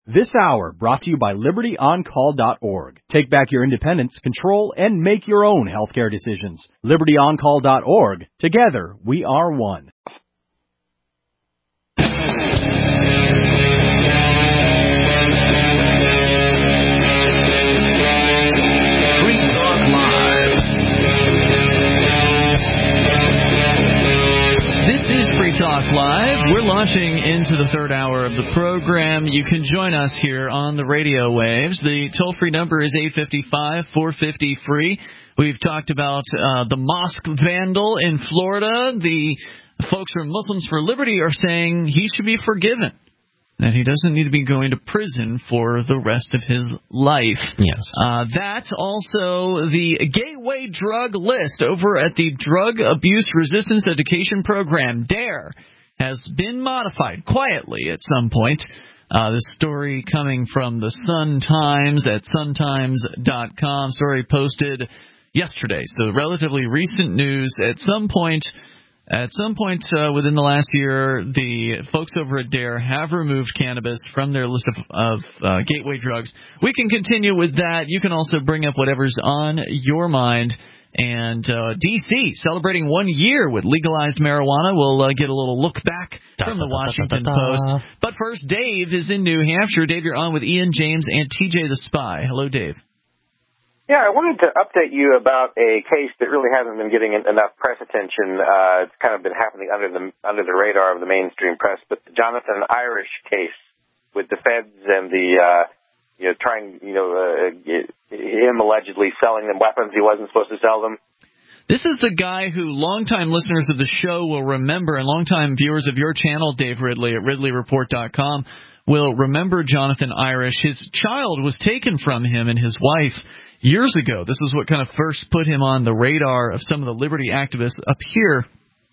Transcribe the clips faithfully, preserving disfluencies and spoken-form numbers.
This hour brought to you by Liberty On Call dot org. Take back your independence, control, and make your own healthcare decisions. Liberty On Call dot org. Together, we are one. Free Talk Live. We're launching into the third hour of the program. You can join us here on the radio waves. The toll-free number is eight five five, four five zero, free. We've talked about uh, the mosque vandal in Florida. The folks from Muslims for Liberty are saying he should be forgiven, that he doesn't need to be going to prison for the rest of his life. Yes. Uh, that's also the gateway drug list over at the Drug Abuse Resistance Education Program. DARE has been modified quietly at some point. Uh, this story coming from the Sun Times at sun times dot com. Story posted yesterday, so relatively recent news. At some point... At some point uh, within the last year, the folks over at DARE have removed cannabis from their list of, of uh, gateway drugs. We can continue with that. You can also bring up whatever's on your mind. And uh, D C celebrating one year with legalized marijuana. We'll uh, get a little look back from the Washington Post. But first, Dave is in New Hampshire. Dave, you're on with Ian James and T J the Spy. Hello, Dave. Yeah, I wanted to update you about a case that really hasn't been getting enough press attention. Uh, it's kind of been happening under the under the radar of the mainstream press. But the Jonathan Irish case with the feds and the uh, you know trying you know uh, him allegedly selling them weapons he wasn't supposed to sell them. This is the guy who longtime listeners of the show will remember, and longtime viewers of your channel, Dave Ridley at ridley report dot com, will remember Jonathan Irish. His child was taken from him and his wife years ago. This is what kind of first put him on the radar of some of the liberty activists up here.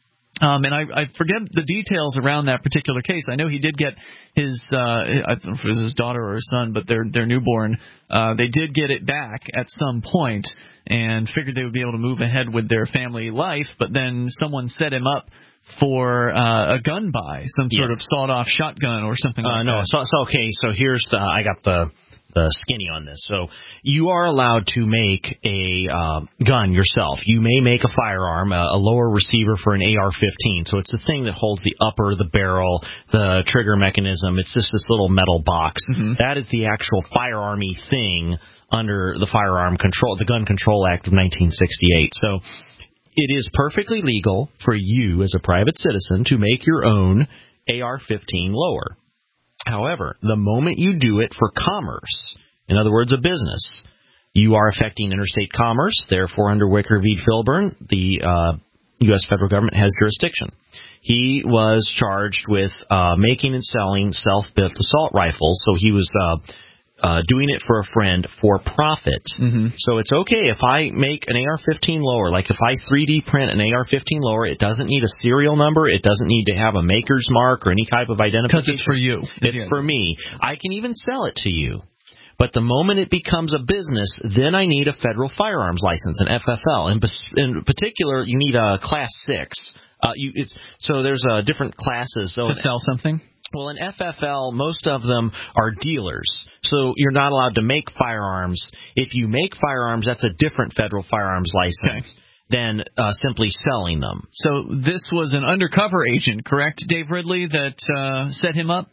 Um, and I, I forget the details around that particular case. I know he did get his, uh, I don't know if it was his daughter or his son, but their their newborn. Uh, they did get it back at some point and figured they would be able to move ahead with their family life. But then someone set him up for uh, a gun buy, some sort yes. of sawed-off shotgun or something uh, like no, that. No, so, so okay. So here's the I got the. the skinny on this. So you are allowed to make a uh, gun yourself. You may make a firearm, a, a lower receiver for an A R fifteen. So it's the thing that holds the upper, the barrel, the trigger mechanism. It's just this little metal box. Mm-hmm. That is the actual firearmy thing under the Firearm Control, the Gun Control Act of nineteen sixty-eight. So it is perfectly legal for you as a private citizen to make your own A R fifteen lower. However, the moment you do it for commerce, in other words, a business, you are affecting interstate commerce. Therefore, under Wicker v. Filburn, the uh, U S federal government has jurisdiction. He was charged with uh, making and selling self-built assault rifles, so he was uh, uh, doing it for a friend for profit. Mm-hmm. So it's okay if I make an A R fifteen lower, like if I three D print an A R fifteen lower, it doesn't need a serial number, it doesn't need to have a maker's mark or any type of identification. Because it's for you. It's yeah. for me. I can even sell it to you. But the moment it becomes a business, then I need a federal firearms license, an F F L. In, in particular, you need a Class six. Uh, you, it's, so there's uh, different classes. So to sell something? Well, in F F L, most of them are dealers, so you're not allowed to make firearms. If you make firearms, that's a different federal firearms license okay. than uh, simply selling them. So this was an undercover agent, correct, Dave Ridley, that uh, set him up?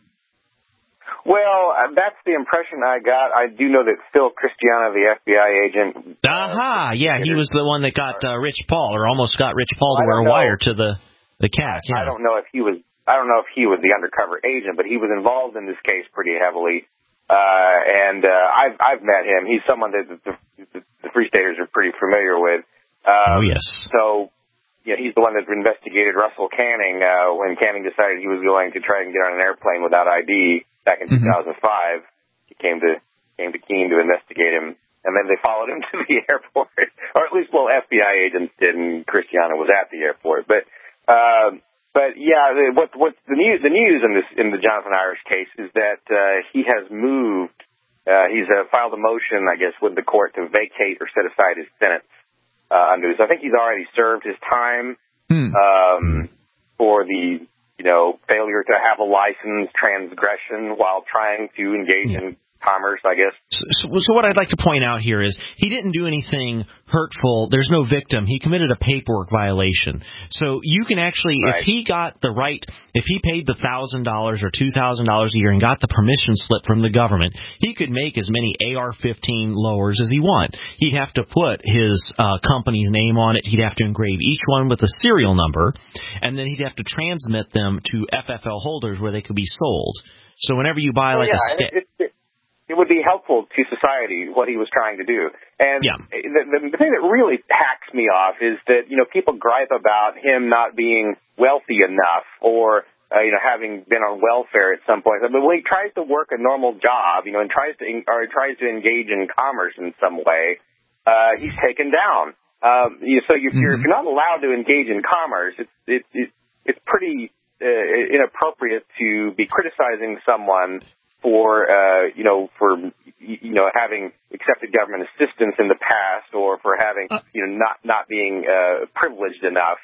Well, uh, that's the impression I got. I do know that Phil Cristiano, the F B I agent... Aha! Uh, yeah, he was the one that got uh, Rich Paul, or almost got Rich Paul to wear a wire to the, the C A C. Yeah. I don't know if he was... I don't know if he was the undercover agent, but he was involved in this case pretty heavily. Uh, and uh, I've I've met him. He's someone that the, the, the Free Staters are pretty familiar with. Oh, Um, yes. So, yeah, he's the one that investigated Russell Canning uh, when Canning decided he was going to try and get on an airplane without I D back in mm-hmm. two thousand five. He came to came to Keene to investigate him, and then they followed him to the airport, or at least, well, F B I agents did, and Cristiano was at the airport. But uh, But yeah, what what the news the news in this in the Jonathan Irish case is that uh, he has moved. Uh, he's uh, filed a motion, I guess, with the court to vacate or set aside his sentence uh, under this. I think he's already served his time hmm. um, for the you know, failure to have a license, transgression while trying to engage yeah. in commerce, I guess. So, so what I'd like to point out here is he didn't do anything hurtful. There's no victim. He committed a paperwork violation. So you can actually, right. if he got the right, if he paid the one thousand dollars or two thousand dollars a year and got the permission slip from the government, he could make as many A R fifteen lowers as he want. He'd have to put his uh, company's name on it. He'd have to engrave each one with a serial number, and then he'd have to transmit them to F F L holders where they could be sold. So whenever you buy well, like yeah, a stick... It, it, it would be helpful to society, what he was trying to do. And yeah. the, the, the thing that really hacks me off is that, you know, people gripe about him not being wealthy enough or, uh, you know, having been on welfare at some point. But when he tries to work a normal job, you know, and tries to, or tries to engage in commerce in some way, uh, he's taken down. Um, you, so you're, mm-hmm. you're, if you're not allowed to engage in commerce, it's, it, it, it's pretty uh, inappropriate to be criticizing someone for, uh, you know, for, you know, having accepted government assistance in the past or for having, uh, you know, not, not being, uh, privileged enough.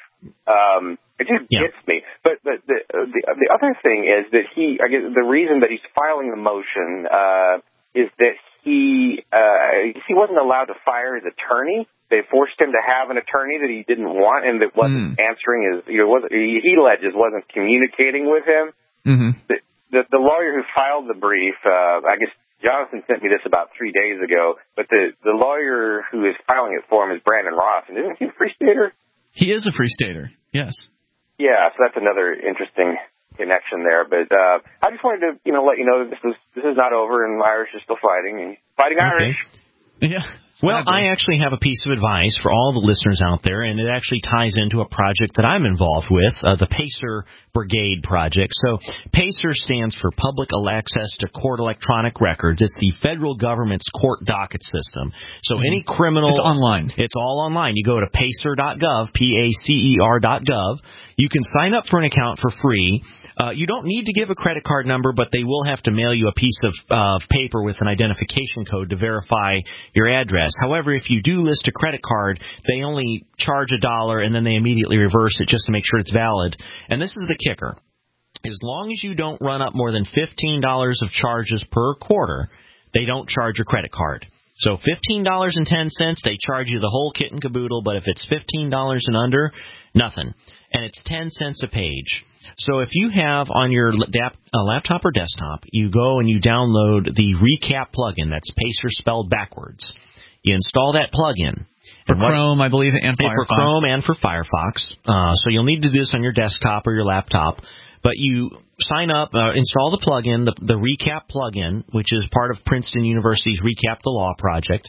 Um, it just yeah. gets me. But, but the, the, the other thing is that he, I guess the reason that he's filing the motion, uh, is that he, uh, he wasn't allowed to fire his attorney. They forced him to have an attorney that he didn't want and that wasn't mm. answering his, you know, wasn't, he, he alleges wasn't communicating with him. Mm-hmm. The, The, the lawyer who filed the brief, uh, I guess Jonathan sent me this about three days ago, but the, the lawyer who is filing it for him is Brandon Ross, and isn't he a Free Stater? He is a Free Stater, yes. Yeah, so that's another interesting connection there. But uh, I just wanted to, you know, let you know that this is this is not over, and Irish is still fighting, and fighting okay. Irish. Yeah. Well, I actually have a piece of advice for all the listeners out there, and it actually ties into a project that I'm involved with, uh, the PACER Brigade project. So PACER stands for Public Access to Court Electronic Records. It's the federal government's court docket system. So mm-hmm. any criminal... It's online. It's all online. You go to pacer dot gov, P A C E R dot gov. You can sign up for an account for free. Uh, you don't need to give a credit card number, but they will have to mail you a piece of uh, paper with an identification code to verify your address. However, if you do list a credit card, they only charge a dollar and then they immediately reverse it just to make sure it's valid. And this is the kicker. As long as you don't run up more than fifteen dollars of charges per quarter, they don't charge your credit card. So fifteen dollars and ten cents, they charge you the whole kit and caboodle, but if it's fifteen dollars and under, nothing. And it's ten cents a page. So if you have on your laptop or desktop, you go and you download the Recap plugin. That's PACER spelled backwards. You install that plugin. For Chrome, I believe, and Firefox. For Chrome and for Firefox. Uh, so you'll need to do this on your desktop or your laptop. But you sign up, uh, install the plugin, the, the Recap plugin, which is part of Princeton University's Recap the Law project.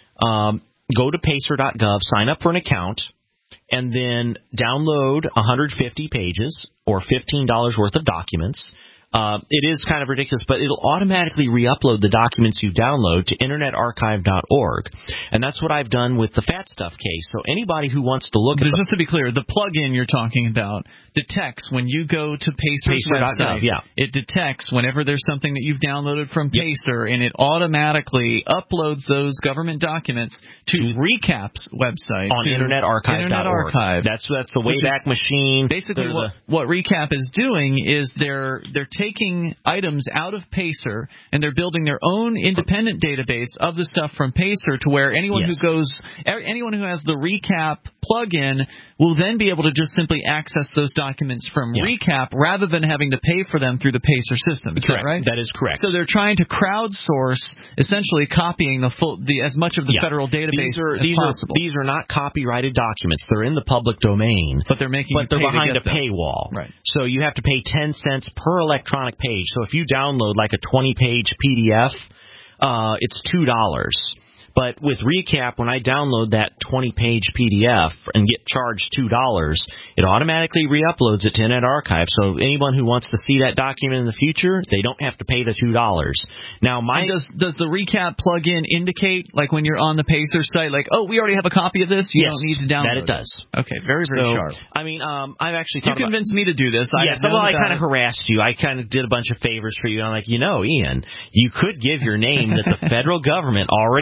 Um, go to pacer dot gov, sign up for an account, and then download one hundred fifty pages or fifteen dollars worth of documents. Uh, it is kind of ridiculous, but it'll automatically re-upload the documents you download to internet archive dot org. And that's what I've done with the Fat Stuff case. So anybody who wants to look but at the... Just to be clear, the plug-in you're talking about detects when you go to PACER's website, yeah. it detects whenever there's something that you've downloaded from yep. PACER, and it automatically uploads those government documents to, to Recap's website. On internet archive dot org. Internet Archive. That's, that's the Wayback Machine. Basically, what, what Recap is doing is they're they're taking items out of PACER, and they're building their own independent database of the stuff from PACER to where anyone yes. who goes, anyone who has the Recap plugin will then be able to just simply access those documents from yeah. Recap rather than having to pay for them through the PACER system. Is correct. that right? That is correct. So they're trying to crowdsource, essentially copying the full, the as much of the yeah. federal database these are, as these possible. Are, these are not copyrighted documents. They're in the public domain. But they're making But they're pay behind a them. paywall. Right. So you have to pay ten cents per electronic page. So if you download like a twenty-page P D F, uh, it's two dollars. But with Recap, when I download that twenty-page P D F and get charged two dollars, it automatically re-uploads it to Internet Archive. So anyone who wants to see that document in the future, they don't have to pay the two dollars. Now, my and does does the Recap plugin indicate, like when you're on the PACER site, like, oh, we already have a copy of this, you yes, don't need to download that it does. It. Okay, very, very so, sharp. I mean, um, I've actually You thought convinced about, me to do this. I yes, well, I kind of harassed you. I kind of did a bunch of favors for you. I'm like, you know, Ian, you could give your name that the federal government already has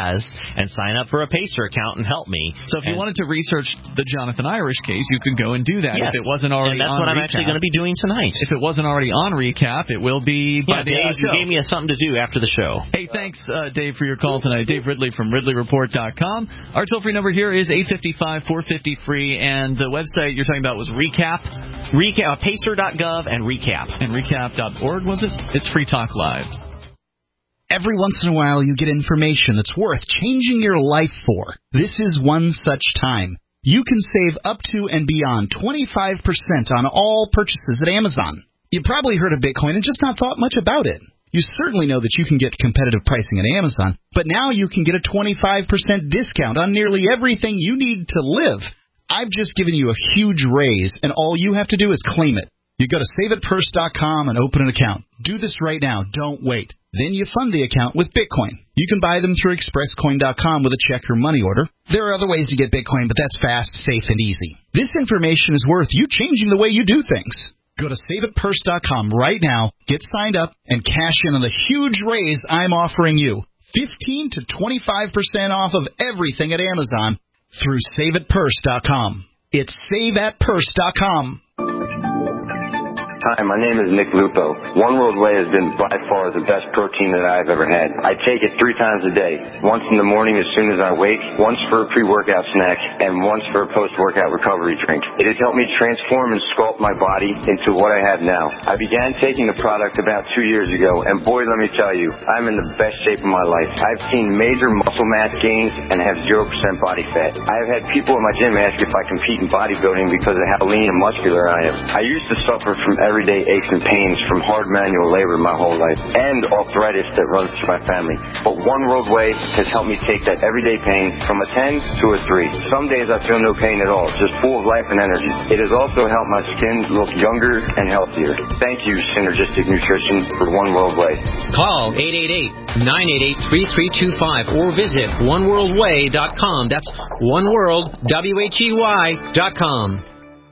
has and sign up for a Pacer account and help me. So if and you wanted to research the Jonathan Irish case, you could go and do that. Yes, if it wasn't already and that's on what I'm recap. actually going to be doing tonight. If it wasn't already on recap, it will be by yeah, the Dave, end of the show. You gave me a something to do after the show. Hey, thanks, uh, Dave, for your call tonight. Dave Ridley from Ridley Report dot com. Our toll-free number here is eight five five, four five zero, free, and the website you're talking about was Recap. Recap, pacer dot gov and Recap. And recap dot org, was it? It's Free Talk Live. Every once in a while you get information that's worth changing your life for. This is one such time. You can save up to and beyond twenty-five percent on all purchases at Amazon. You probably heard of Bitcoin and just not thought much about it. You certainly know that you can get competitive pricing at Amazon, but now you can get a twenty-five percent discount on nearly everything you need to live. I've just given you a huge raise, and all you have to do is claim it. You go to save it purse dot com and open an account. Do this right now. Don't wait. Then you fund the account with Bitcoin. You can buy them through express coin dot com with a check or money order. There are other ways to get Bitcoin, but that's fast, safe, and easy. This information is worth you changing the way you do things. Go to save it purse dot com right now, get signed up, and cash in on the huge raise I'm offering you. fifteen to twenty-five percent off of everything at Amazon through save it purse dot com. It's save at purse dot com. Hi, my name is Nick Lupo. One World Whey has been by far the best protein that I've ever had. I take it three times a day. Once in the morning as soon as I wake, once for a pre-workout snack, and once for a post-workout recovery drink. It has helped me transform and sculpt my body into what I have now. I began taking the product about two years ago, and boy, let me tell you, I'm in the best shape of my life. I've seen major muscle mass gains and have zero percent body fat. I've had people in my gym ask if I compete in bodybuilding because of how lean and muscular I am. I used to suffer from everyday aches and pains from hard manual labor my whole life and arthritis that runs through my family. But One World Whey has helped me take that everyday pain from a ten to a three. Some days I feel no pain at all, just full of life and energy. It has also helped my skin look younger and healthier. Thank you, Synergistic Nutrition, for One World Whey. Call eight eight eight, nine eight eight, three three two five or visit one world way dot com. That's One World, W H E Y dot com.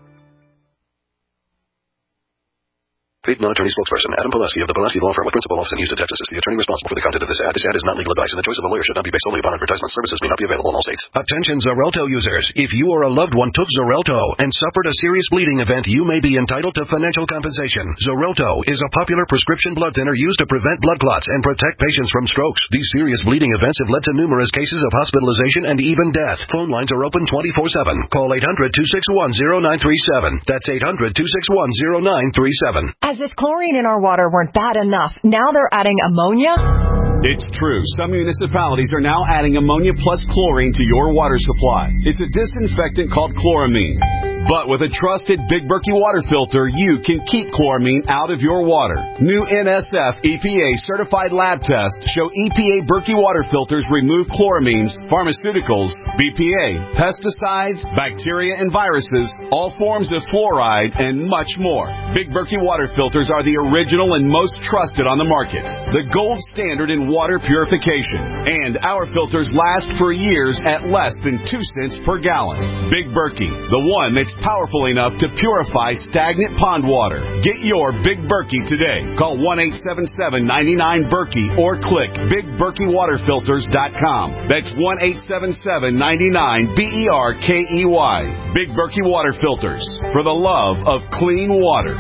Paid non-attorney spokesperson Adam Pulaski of the Pulaski Law Firm with principal office in Houston, Texas is the attorney responsible for the content of this ad. This ad is not legal advice, and the choice of a lawyer should not be based solely upon advertisement. Services may not be available in all states. Attention Xarelto users. If you or a loved one took Xarelto and suffered a serious bleeding event, you may be entitled to financial compensation. Xarelto is a popular prescription blood thinner used to prevent blood clots and protect patients from strokes. These serious bleeding events have led to numerous cases of hospitalization and even death. Phone lines are open twenty-four seven. Call eight hundred, two six one, zero nine three seven. That's eight hundred, two six one, zero nine three seven. As if chlorine in our water weren't bad enough, now they're adding ammonia? It's true. Some municipalities are now adding ammonia plus chlorine to your water supply. It's a disinfectant called chloramine. But with a trusted Big Berkey water filter, you can keep chloramine out of your water. New N S F E P A certified lab tests show E P A Berkey water filters remove chloramines, pharmaceuticals, B P A, pesticides, bacteria and viruses, all forms of fluoride, and much more. Big Berkey water filters are the original and most trusted on the market. The gold standard in water purification. And our filters last for years at less than two cents per gallon. Big Berkey, the one that's powerful enough to purify stagnant pond water. Get your Big Berkey today. Call one eight seven seven, nine nine, Berkey or click big berkey water filters dot com. That's one eight seven seven, nine nine, B E R K E Y. Big Berkey Water Filters, for the love of clean water.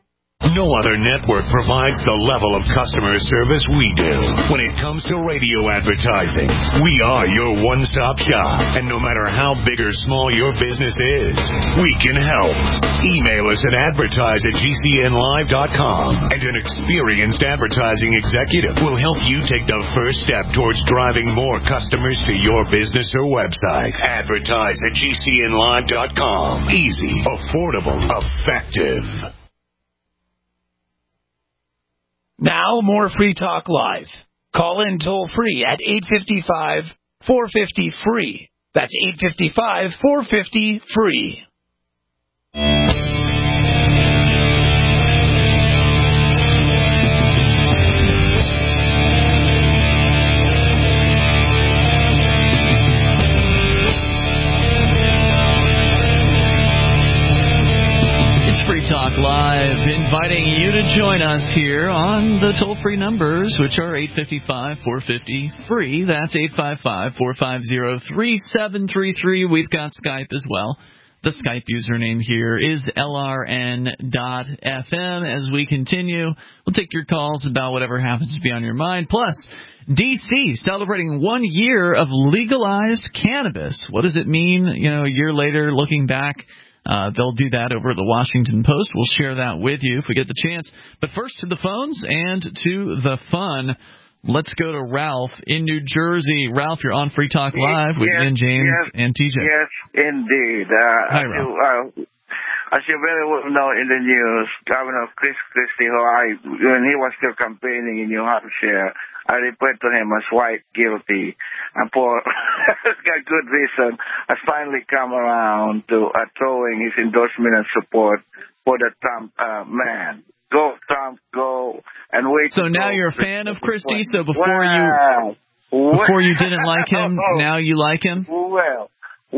No other network provides the level of customer service we do. When it comes to radio advertising, we are your one-stop shop. And no matter how big or small your business is, we can help. Email us at advertise at G C N live dot com, and an experienced advertising executive will help you take the first step towards driving more customers to your business or website. Advertise at G C N live dot com. Easy, affordable, effective. Now, more Free Talk Live. Call in toll free at eight five five, four five zero, free. That's eight five five, four five zero, free. Free Talk Live, inviting inviting you to join us here on the toll-free numbers, which are eight five five, four five zero, free. That's eight five five, four five zero, three seven three three. We've got Skype as well. The Skype username here is L R N dot F M. As we continue, we'll take your calls about whatever happens to be on your mind. Plus, D C celebrating one year of legalized cannabis. What does it mean, you know, a year later, looking back? Uh, they'll do that over at the Washington Post. We'll share that with you if we get the chance. But first to the phones and to the fun. Let's go to Ralph in New Jersey. Ralph, you're on Free Talk Live with yes, Ian James yes, and T J. Yes, indeed. Uh, Hi, as, Ralph. you, uh, as you very well know in the news, Governor Chris Christie, who I, when he was still campaigning in New Hampshire, I referred to him as white guilty. And for a good reason, has finally come around to uh, throwing his endorsement and support for the Trump uh, man. Go, Trump, go, and wait. So now go. you're a fan of Christie. So before wow. you before you didn't like him, now you like him. Well,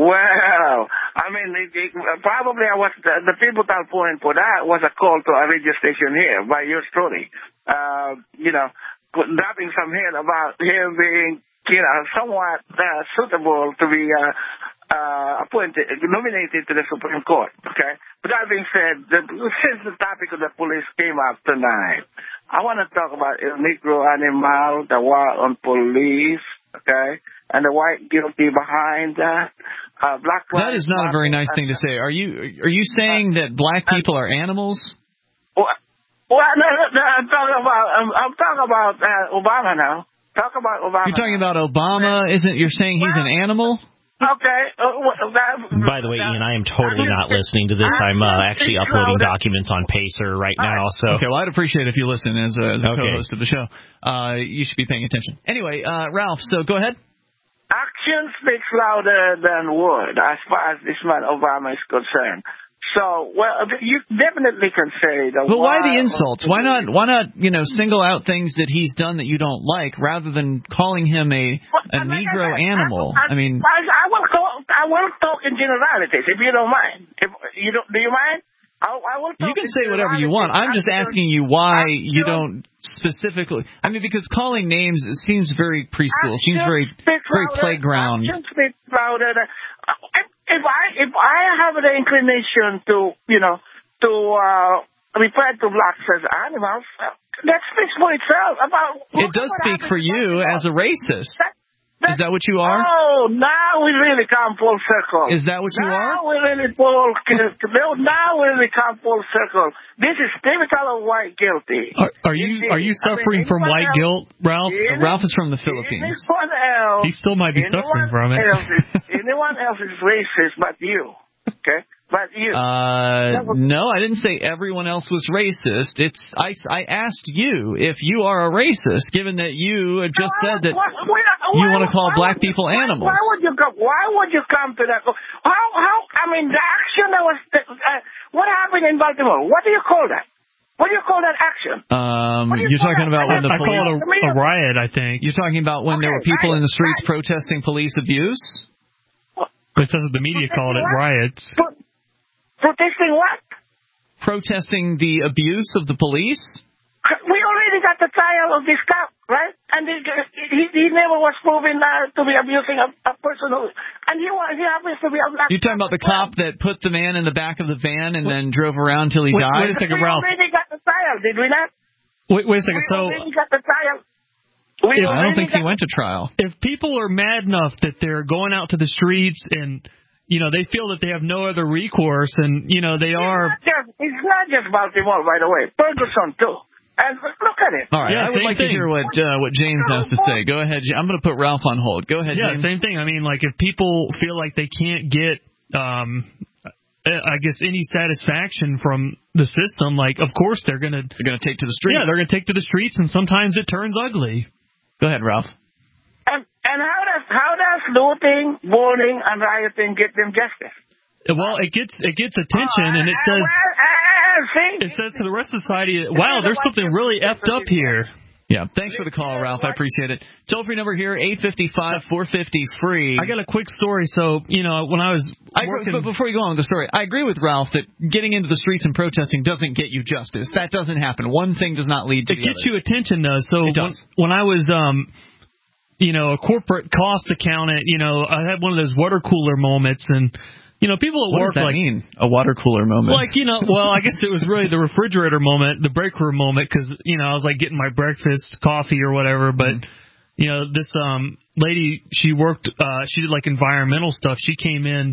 well. I mean, it, it, probably I was the, the pivotal point for that was a call to a radio station here by your story. Uh, you know, dropping some hint about him being, you know, somewhat uh, suitable to be. Uh, Uh, appointed, nominated to the Supreme Court, okay? But that being said, the, since the topic of the police came up tonight, I want to talk about El Negro Animal, the war on police, okay? And the white guilty behind that. Uh, black that is not a very nice thing to say. Are you are you saying that black people are animals? Well, well no, no, no, I'm talking about, I'm, I'm talking about uh, Obama now. Talk about Obama. You're talking about Obama, isn't you're saying he's an animal? Okay. Uh, that, By the way, Ian, I am totally not listening to this. I'm uh, actually uploading documents on Pacer right now. So okay, well, I'd appreciate it if you listen as a, as a okay. co-host of the show. Uh, you should be paying attention. Anyway, uh, Ralph, so go ahead. Action speaks louder than word as far as this man Obama is concerned. So, well, you definitely can say that. But why the insults? Why not? Why not? You know, single out things that he's done that you don't like, rather than calling him a a Negro animal. I mean, I will talk. I will talk in generalities, if you don't mind. If you don't, do you mind? I, I will. Talk you can say whatever you want. I'm just asking you why you don't specifically. I mean, because calling names seems very preschool. Seems very very playground. If I if I have the inclination to, you know, to uh, refer to blacks as animals, that speaks for itself. About it does speak for you as a racist. That, that, Is that what you are? Oh, now we really come full circle. Is that what you now are? Now we really full. Now we really come full circle. This is typical of white guilty. Are, are you are you suffering I mean, from white else, guilt, Ralph? Any, Ralph is from the Philippines. Else, he still might be suffering from it. Else is, anyone else is racist but you. Okay. But you. Uh, no, I didn't say everyone else was racist. It's I, I asked you if you are a racist, given that you just no, said that why, why, you want to call black people why, animals. Why would you come? Why would you come to that? How? How? I mean, the action that was. Uh, what happened in Baltimore? What do you call that? What do you call that action? Um, you you're talking that? about when the I police. call it a, a riot. I think you're talking about when okay, there were people riot, in the streets riot. protesting police abuse. But that's what the media called it, riots. Pro- protesting what? Protesting the abuse of the police. We already got the trial of this cop, right? And he he, he never was proven uh, to be abusing a, a person who, and he he happens to be a black. You're talking about the cop that put the man in the back of the van and then drove around till he wait, died? Wait a second, we Ralph. We already got the trial, did we not? Wait, wait a second. We so already got the trial. We I don't think he went to trial. If people are mad enough that they're going out to the streets and, you know, they feel that they have no other recourse and, you know, they it's are... Not just, it's not just Baltimore, by the way. Ferguson, too. And look at it. All right, yeah, I would like thing. to hear what uh, what James has to say. Go ahead. I'm going to put Ralph on hold. Go ahead, yeah, James. same thing. I mean, like, if people feel like they can't get... um I guess any satisfaction from the system, like, of course they're gonna they're gonna take to the streets. Yeah, they're gonna take to the streets, and sometimes it turns ugly. Go ahead, Ralph. And and how does how does looting, burning, and rioting get them justice? Well, it gets it gets attention, uh, and it says well, uh, see, it says to the rest of society, wow, there's something really effed up here. Yeah, thanks for the call, Ralph. I appreciate it. Toll-free number here, eight five five, four five zero, free. I got a quick story. So, you know, when I was I working... agree, but before you go on with the story, I agree with Ralph that getting into the streets and protesting doesn't get you justice. That doesn't happen. One thing does not lead to it the other. It gets you attention, though. So it does. When, when I was, um, you know, a corporate cost accountant, you know, I had one of those water cooler moments, and... You know, people at what work does that like mean? A water cooler moment. Like, you know, well, I guess it was really the refrigerator moment, the break room moment, because, you know, I was like getting my breakfast, coffee or whatever. But, mm-hmm. you know, this um lady, she worked, uh, she did like environmental stuff. She came in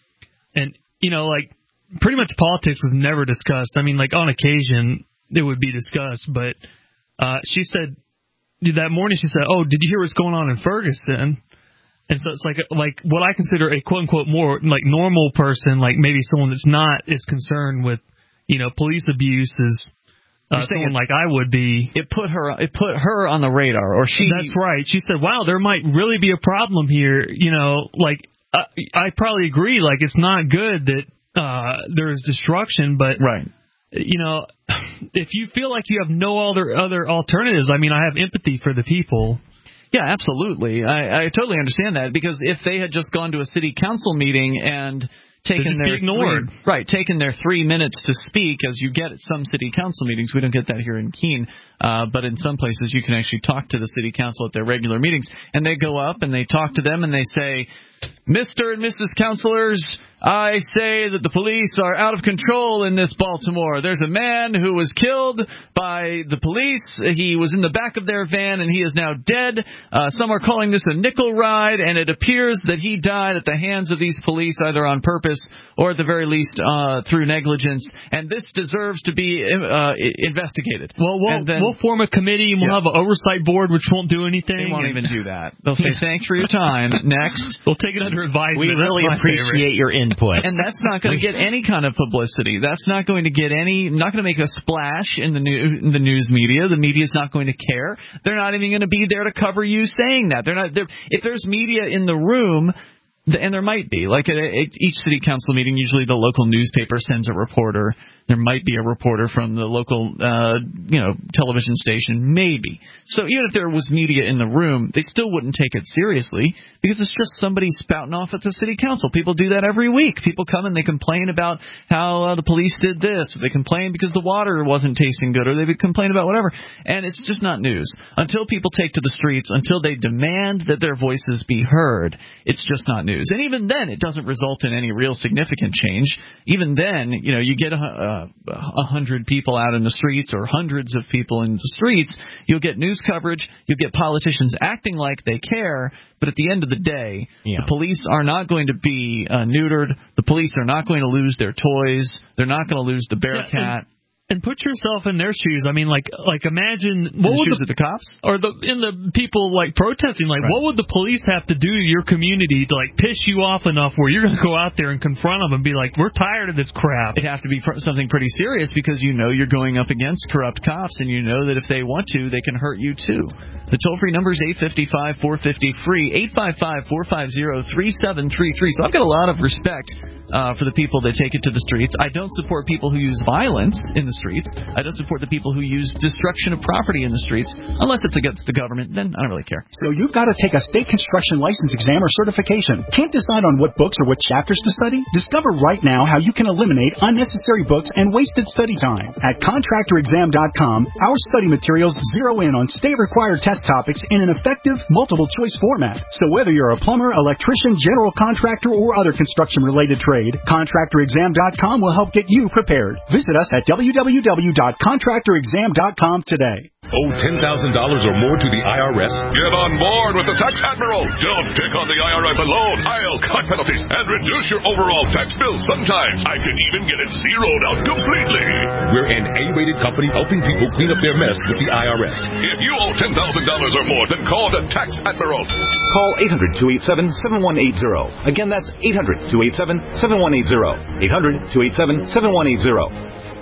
and, you know, like pretty much politics was never discussed. I mean, like on occasion it would be discussed. But uh, she said that morning, she said, oh, did you hear what's going on in Ferguson? And so it's like like what I consider a quote unquote more like normal person, like maybe someone that's not as concerned with, you know, police abuse as uh, someone like I would be. It put her it put her on the radar, or she. That's right. She said, "Wow, there might really be a problem here." You know, like I, I probably agree. Like it's not good that uh, there's destruction, but right. You know, if you feel like you have no other other alternatives, I mean, I have empathy for the people. Yeah, absolutely. I, I totally understand that, because if they had just gone to a city council meeting and taken their ignored. Three, right, taken their three minutes to speak, as you get at some city council meetings. We don't get that here in Keene, uh, but in some places you can actually talk to the city council at their regular meetings, and they go up and they talk to them and they say, Mister and Missus Councilors, I say that the police are out of control in this Baltimore. There's a man who was killed by the police. He was in the back of their van, and he is now dead. Uh, some are calling this a nickel ride, and it appears that he died at the hands of these police, either on purpose or at the very least uh, through negligence. And this deserves to be uh, investigated. Well, we'll, then, we'll form a committee, and we'll yeah. have an oversight board, which won't do anything. They won't even do that. They'll say, thanks for your time. Next. We'll take it under advisement. We really appreciate your input. And that's not going to get any kind of publicity. That's not going to get any, not going to make a splash in the, new, in the news media. The media is not going to care. They're not even going to be there to cover you saying that. They're not. They're, if there's media in the room, and there might be, like at each city council meeting, usually the local newspaper sends a reporter. There might be a reporter from the local, uh, you know, television station, maybe. So even if there was media in the room, they still wouldn't take it seriously, because it's just somebody spouting off at the city council. People do that every week. People come and they complain about how uh, the police did this. Or they complain because the water wasn't tasting good, or they would complain about whatever. And it's just not news. Until people take to the streets, until they demand that their voices be heard, it's just not news. And even then, it doesn't result in any real significant change. Even then, you know, you get a, a, a hundred people out in the streets, or hundreds of people in the streets, you'll get news coverage, you'll get politicians acting like they care, but at the end of the day, yeah. the police are not going to be uh, neutered. The police are not going to lose their toys. They're not going to lose the Bearcat. Yeah, and- And put yourself in their shoes. I mean, like, like imagine what the would shoes the, of the cops, or the in the people like protesting. Like, right. what would the police have to do to your community to like piss you off enough where you're going to go out there and confront them and be like, "We're tired of this crap." It'd have to be pr- something pretty serious, because you know you're going up against corrupt cops, and you know that if they want to, they can hurt you too. The toll-free number is eight five five, four five zero, free, eight five five, four five zero, three seven three three. So I've got a lot of respect uh, for the people that take it to the streets. I don't support people who use violence in the streets. I don't support the people who use destruction of property in the streets, unless it's against the government. Then I don't really care. So you've got to take a state construction license exam or certification. Can't decide on what books or what chapters to study? Discover right now how you can eliminate unnecessary books and wasted study time. At contractor exam dot com, our study materials zero in on state-required test topics in an effective, multiple-choice format. So whether you're a plumber, electrician, general contractor, or other construction-related trade, contractor exam dot com will help get you prepared. Visit us at w w w dot contractor exam dot com today. Owe ten thousand dollars or more to the I R S? Get on board with the Tax Admiral. Don't take on the I R S alone. I'll cut penalties and reduce your overall tax bill. Sometimes I can even get it zeroed out completely. We're an A-rated company helping people clean up their mess with the I R S. If you owe ten thousand dollars or more, then call the Tax Admiral. Call eight hundred, two eight seven, seven one eight zero. Again, that's eight hundred, two eight seven, seven one eight zero. eight hundred, two eight seven, seven one eight zero.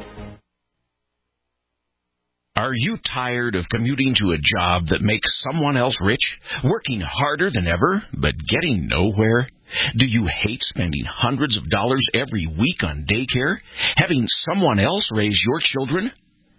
Are you tired of commuting to a job that makes someone else rich, working harder than ever, but getting nowhere? Do you hate spending hundreds of dollars every week on daycare, having someone else raise your children?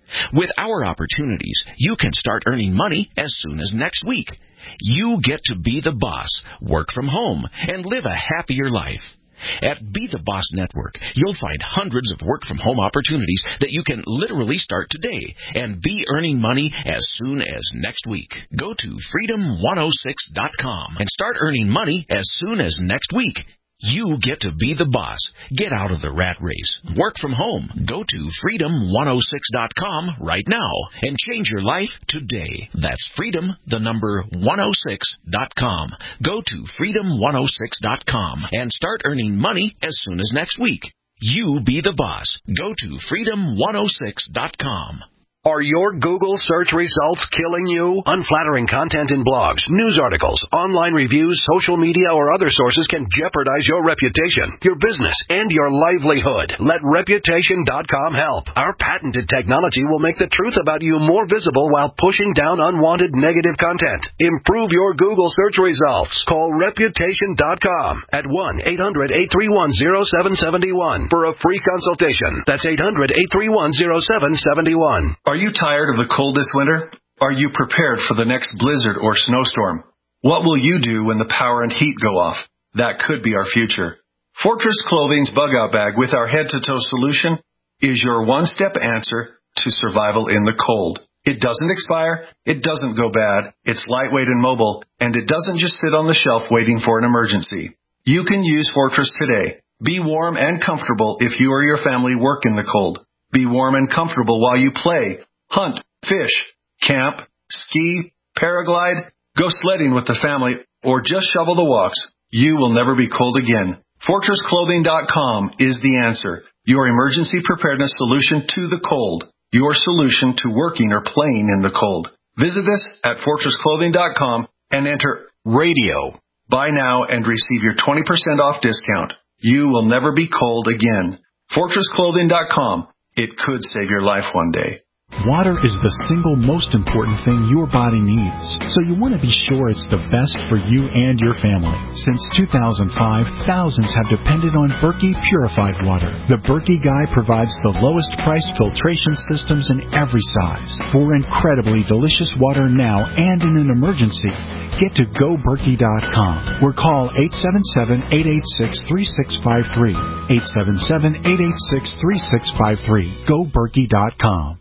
With our opportunities, you can start earning money as soon as next week. You get to be the boss, work from home, and live a happier life. At Be the Boss Network, you'll find hundreds of work-from-home opportunities that you can literally start today and be earning money as soon as next week. Go to freedom one oh six dot com and start earning money as soon as next week. You get to be the boss. Get out of the rat race. Work from home. Go to freedom one oh six dot com right now and change your life today. That's freedom, the number one oh six dot com. Go to freedom one oh six dot com and start earning money as soon as next week. You be the boss. Go to freedom one oh six dot com. Are your Google search results killing you? Unflattering content in blogs, news articles, online reviews, social media, or other sources can jeopardize your reputation, your business, and your livelihood. Let reputation dot com help. Our patented technology will make the truth about you more visible while pushing down unwanted negative content. Improve your Google search results. Call reputation dot com at one eight hundred eight three one oh seven seven one for a free consultation. That's eight hundred eight three one oh seven seven one. Are you tired of the cold this winter? Are you prepared for the next blizzard or snowstorm? What will you do when the power and heat go off? That could be our future. Fortress Clothing's Bug Out Bag with our head-to-toe solution is your one-step answer to survival in the cold. It doesn't expire, it doesn't go bad, it's lightweight and mobile, and it doesn't just sit on the shelf waiting for an emergency. You can use Fortress today. Be warm and comfortable if you or your family work in the cold. Be warm and comfortable while you play, hunt, fish, camp, ski, paraglide, go sledding with the family, or just shovel the walks. You will never be cold again. Fortress Clothing dot com is the answer. Your emergency preparedness solution to the cold. Your solution to working or playing in the cold. Visit us at Fortress Clothing dot com and enter radio. Buy now and receive your twenty percent off discount. You will never be cold again. Fortress Clothing dot com. It could save your life one day. Water is the single most important thing your body needs, so you want to be sure it's the best for you and your family. Since two thousand five, thousands have depended on Berkey purified water. The Berkey Guy provides the lowest priced filtration systems in every size. For incredibly delicious water now and in an emergency, get to go berkey dot com or call eight seven seven, eight eight six, three six five three. eight seven seven, eight eight six, three six five three. go berkey dot com.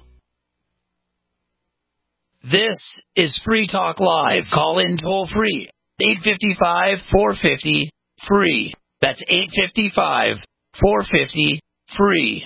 This is Free Talk Live. Call in toll free. eight five five, four five zero, free. That's eight five five, four five zero, free.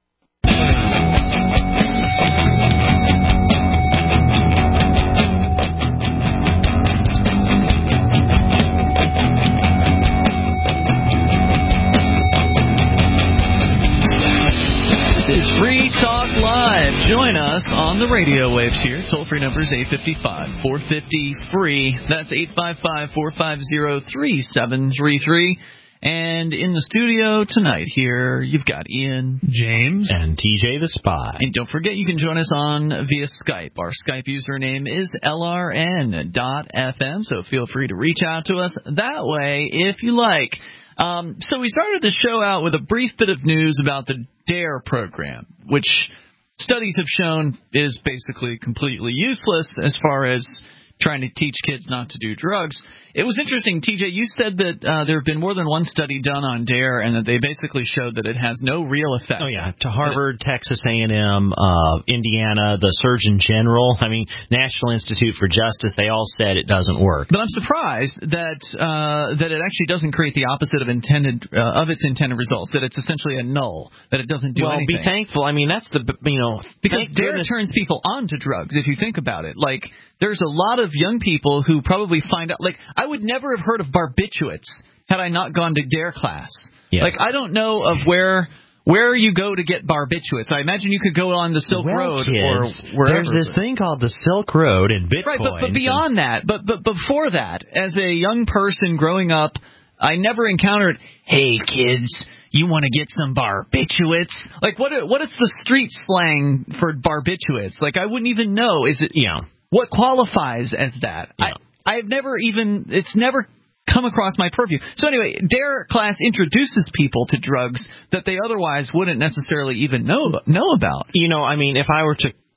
This is Free Talk Live. Join us on the radio waves here. Toll-free number is eight five five, four five zero, free. That's eight five five, four five zero, three seven three three. And in the studio tonight here, you've got Ian, James, and T J the Spy. And don't forget, you can join us on via Skype. Our Skype username is L R N dot F M, so feel free to reach out to us that way if you like. Um, so we started the show out with a brief bit of news about the DARE program, which studies have shown is basically completely useless as far as trying to teach kids not to do drugs. It was interesting, T J, you said that uh, there have been more than one study done on DARE and that they basically showed that it has no real effect. Oh, yeah, to Harvard, it, Texas A and M, uh, Indiana, the Surgeon General, I mean, National Institute for Justice, they all said it doesn't work. But I'm surprised that uh, that it actually doesn't create the opposite of intended uh, of its intended results, that it's essentially a null, that it doesn't do well, anything. Well, be thankful. I mean, that's the, you know... Because DARE turns people on to drugs, if you think about it. Like... There's a lot of young people who probably find out, like, I would never have heard of barbiturates had I not gone to DARE class. Yes. Like, I don't know of where where you go to get barbiturates. I imagine you could go on the Silk well, Road kids, or wherever. There's this thing called the Silk Road and Bitcoin. Right, but, but beyond that, but, but before that, as a young person growing up, I never encountered, hey, kids, you want to get some barbiturates? Like, what what is the street slang for barbiturates? Like, I wouldn't even know. Is it, you know... What qualifies as that? Yeah. I, I've never even, it's never come across my purview. So anyway, DARE class introduces people to drugs that they otherwise wouldn't necessarily even know know about. You know, I mean, if I were to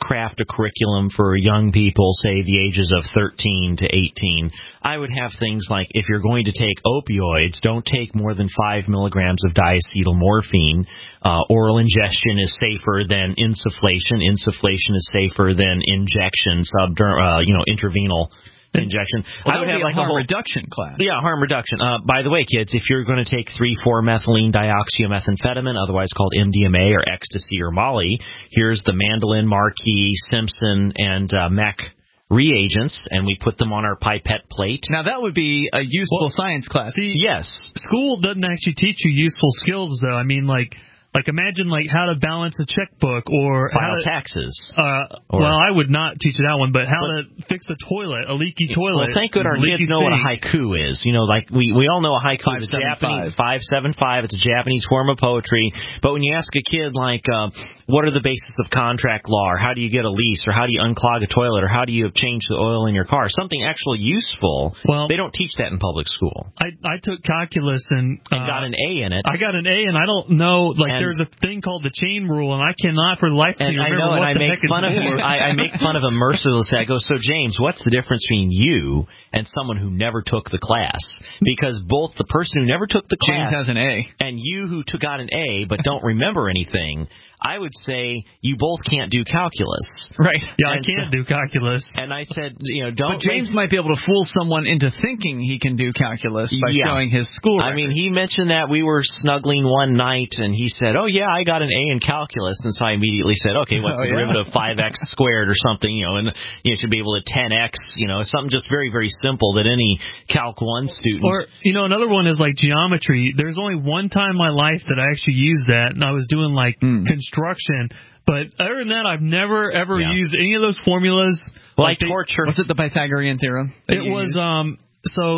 craft a curriculum for young people, say the ages of thirteen to eighteen, I would have things like, if you're going to take opioids, don't take more than five milligrams of diacetylmorphine. Uh, oral ingestion is safer than insufflation. Insufflation is safer than injection, subder- uh, you know, intravenous injection. Well, I would that have be like a harm a whole reduction class. Yeah, harm reduction. Uh, by the way, kids, if you're going to take three four methylene dioxymethamphetamine, otherwise called M D M A or ecstasy or Molly, here's the Mandolin, Marquis, Simpson, and uh, Mech reagents, and we put them on our pipette plate. Now, that would be a useful Well, science class. See, yes. School doesn't actually teach you useful skills, though. I mean, like, like imagine like how to balance a checkbook or File how to, taxes. Uh, Or- well, I would not teach you that one, but how to fix a toilet, a leaky toilet. Well, thank God our leaky kids know what a sink. haiku is. You know, like we, we all know a haiku Five, is a seven, Japanese five seven five. It's a Japanese form of poetry. But when you ask a kid like, uh, what are the basis of contract law, or how do you get a lease, or how do you unclog a toilet, or how do you change the oil in your car, something actually useful, well, they don't teach that in public school. I I took calculus and, uh, And got an A in it. I got an A, and I don't know. Like, And- there's a thing called the chain rule, and I cannot for the life of me And I remember know, and what I the make heck is fun of for. him. I, I make fun of him mercilessly. I go, so James, what's the difference between you and someone who never took the class? Because both the person who never took the class James has an A. and you who took out an A but don't remember anything, I would say you both can't do calculus. Right. Yeah, I And can't so- do calculus. And I said, you know, don't. But James make, might be able to fool someone into thinking he can do calculus by Yeah. showing his school I mean, he mentioned that we were snuggling one night, and he said, "Oh yeah, I got an A in calculus," and so I immediately said, "Okay, what's Oh, the yeah. derivative of five x squared or something?" You know, and you should be able to ten x. You know, something just very, very simple that any Calc one student. Or, you know, another one is like geometry. There's only one time in my life that I actually used that, and I was doing like Mm. construction. But other than that, I've never ever Yeah. used any of those formulas. like they- torture. Was it the Pythagorean theorem? that It you was used? um. So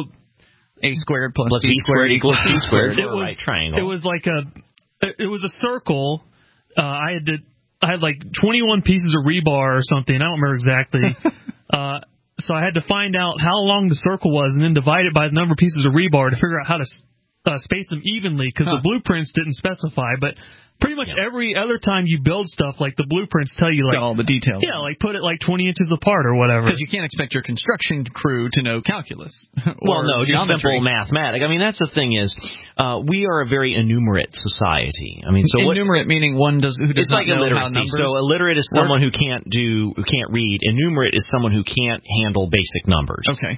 A squared plus, Plus B squared equals C squared. it or a was right triangle. it was like a it was a circle. Uh, I had to I had like twenty-one pieces of rebar or something. I don't remember exactly. uh, so I had to find out how long the circle was and then divide it by the number of pieces of rebar to figure out how to uh, space them evenly because Huh. the blueprints didn't specify. But pretty much every other time you build stuff, like the blueprints tell you, It's like got all the details. yeah, like put it like twenty inches apart or whatever. Because you can't expect your construction crew to know calculus. Well, or no, just geometry. simple mathematics. I mean, that's the thing is, uh, we are a very enumerate society. I mean, so what, Enumerate meaning one does who does it's not like know how illiteracy. numbers So illiterate is work? someone who can't do, who can't read. Enumerate is someone who can't handle basic numbers. Okay.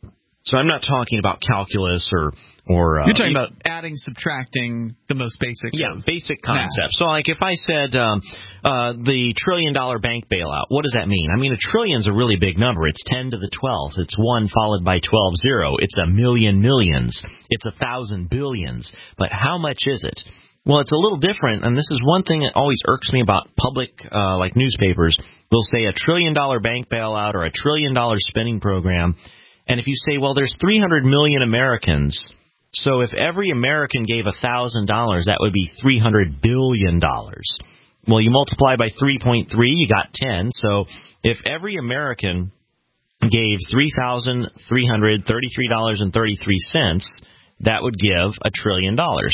So I'm not talking about calculus or or uh, You're talking about adding, subtracting, the most basic. yeah, of basic math. concepts. So like if I said um, uh, the trillion dollar bank bailout, what does that mean? I mean a trillion's a really big number. It's ten to the twelfth. It's one followed by twelve zero. It's a million millions. It's a thousand billions. But how much is it? Well, it's a little different, and this is one thing that always irks me about public, uh, like newspapers. They'll say a trillion dollar bank bailout or a trillion dollar spending program. And if you say, well, there's three hundred million Americans, so if every American gave one thousand dollars, that would be three hundred billion dollars. Well, you multiply by three point three, you got ten. So if every American gave three thousand three hundred thirty-three dollars and thirty-three cents, that would give a trillion dollars.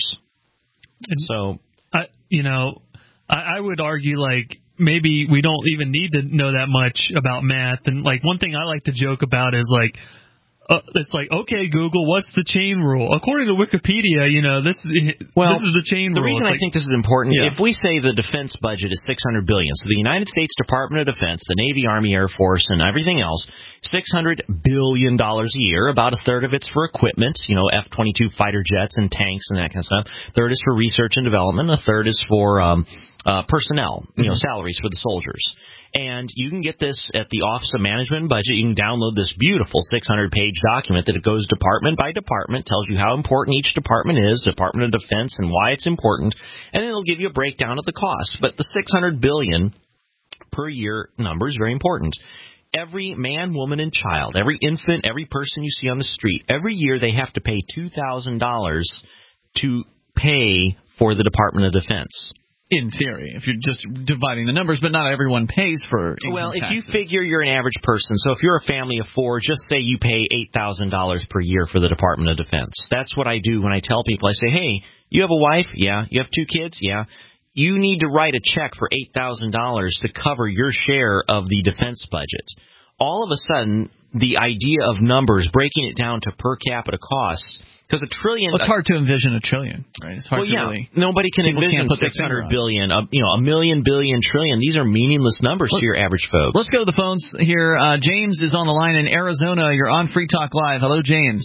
So, I, you know, I, I would argue like maybe we don't even need to know that much about math. And like one thing I like to joke about is like, uh, it's like, okay, Google, what's the chain rule? According to Wikipedia, you know, this well, this is the chain the rule. reason It's I like, think this is important, Yeah. if we say the defense budget is six hundred billion dollars, so the United States Department of Defense, the Navy, Army, Air Force, and everything else, six hundred billion dollars a year, about a third of it's for equipment, you know, F twenty-two fighter jets and tanks and that kind of stuff. Third is for research and development. A third is for um, uh, personnel, you know, salaries for the soldiers. And you can get this at the Office of Management and Budget. You can download this beautiful six hundred page document that it goes department by department, tells you how important each department is, Department of Defense, and why it's important, and it'll give you a breakdown of the costs. But the six hundred billion dollars per year number is very important. Every man, woman, and child, every infant, every person you see on the street, every year they have to pay two thousand dollars to pay for the Department of Defense. In theory, if you're just dividing the numbers, but not everyone pays for income Well, if taxes. you figure you're an average person, so if you're a family of four, just say you pay eight thousand dollars per year for the Department of Defense. That's what I do when I tell people. I say, hey, you have a wife? Yeah. You have two kids? Yeah. you need to write a check for eight thousand dollars to cover your share of the defense budget. All of a sudden, the idea of numbers, breaking it down to per capita costs, because a trillion... Well, it's hard to envision a trillion, right? It's hard well, to yeah, really... Nobody can envision six hundred billion, a, you know, a million, billion, trillion. These are meaningless numbers let's, to your average folks. Let's go to the phones here. Uh, James is on the line in Arizona. You're on Free Talk Live. Hello, James.